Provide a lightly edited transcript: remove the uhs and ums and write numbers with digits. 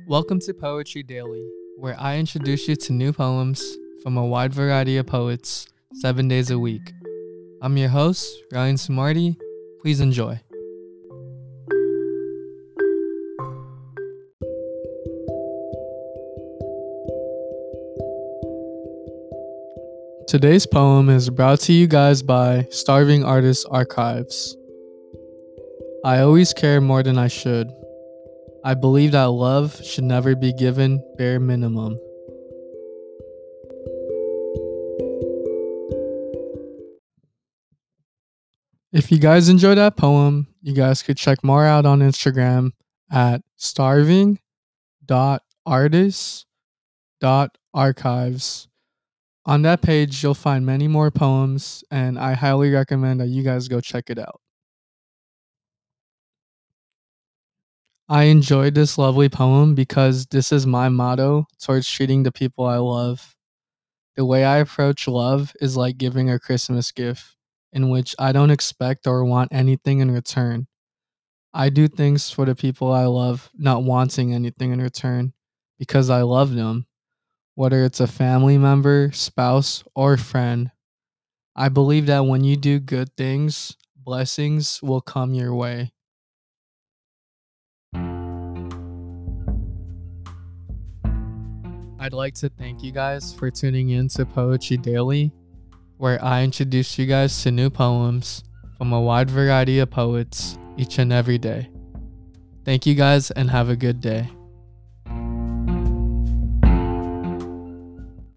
Welcome to Poetry Daily, where I introduce you to new poems from a wide variety of poets 7 days a week. I'm your host, Ryan Sumarty. Please enjoy. Today's poem is brought to you guys by Starving Artists Archives. I always care more than I should. I believe that love should never be given bare minimum. If you guys enjoyed that poem, you guys could check more out on Instagram at starving.artists.archives. On that page, you'll find many more poems, and I highly recommend that you guys go check it out. I enjoyed this lovely poem because this is my motto towards treating the people I love. The way I approach love is like giving a Christmas gift, in which I don't expect or want anything in return. I do things for the people I love, not wanting anything in return, because I love them, whether it's a family member, spouse, or friend. I believe that when you do good things, blessings will come your way. I'd like to thank you guys for tuning in to Poetry Daily, where I introduce you guys to new poems from a wide variety of poets each and every day. Thank you guys and have a good day.